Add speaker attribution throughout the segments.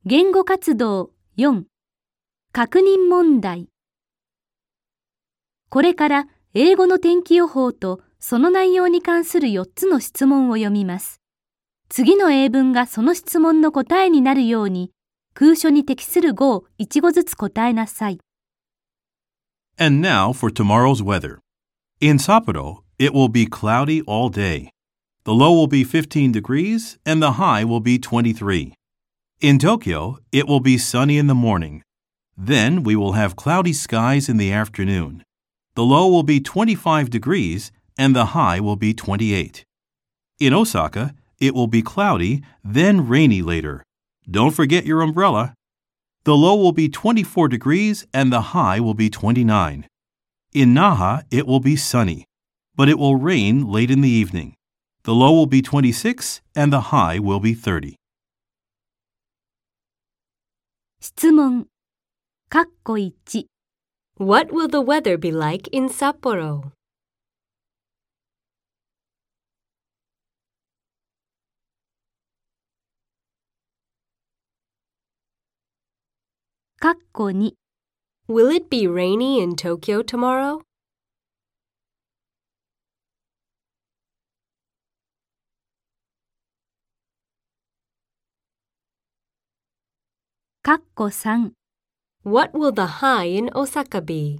Speaker 1: 言語活動4、確認問題。これから英語の天気予報とその内容に関する4つの質問を読みます。次の英文がその質問の答えになるように、空所に適する語を1語ずつ答えなさい。
Speaker 2: And now for tomorrow's weather. In Sapporo, it will be cloudy all day. The low will be 15 degrees and the high will be 23. In Tokyo, it will be sunny in the morning. Then we will have cloudy skies in the afternoon. The low will be 25 degrees and the high will be 28. In Osaka, it will be cloudy, then rainy later. Don't forget your umbrella. The low will be 24 degrees and the high will be 29. In Naha, it will be sunny, but it will rain late in the evening. The low will be 26 and the high will be 30.
Speaker 1: 質問。1。
Speaker 3: What will the weather be like in Sapporo?
Speaker 1: 2。
Speaker 3: Will it be rainy in Tokyo tomorrow?
Speaker 1: 3。
Speaker 3: What will the high in Osaka be?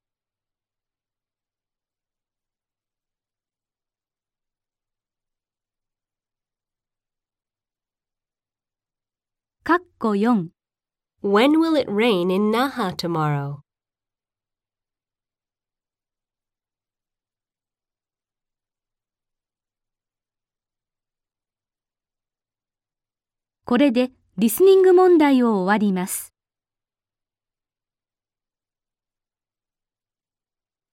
Speaker 1: 4。
Speaker 3: When will it rain in Naha tomorrow?
Speaker 1: これでリスニング問題を終わります。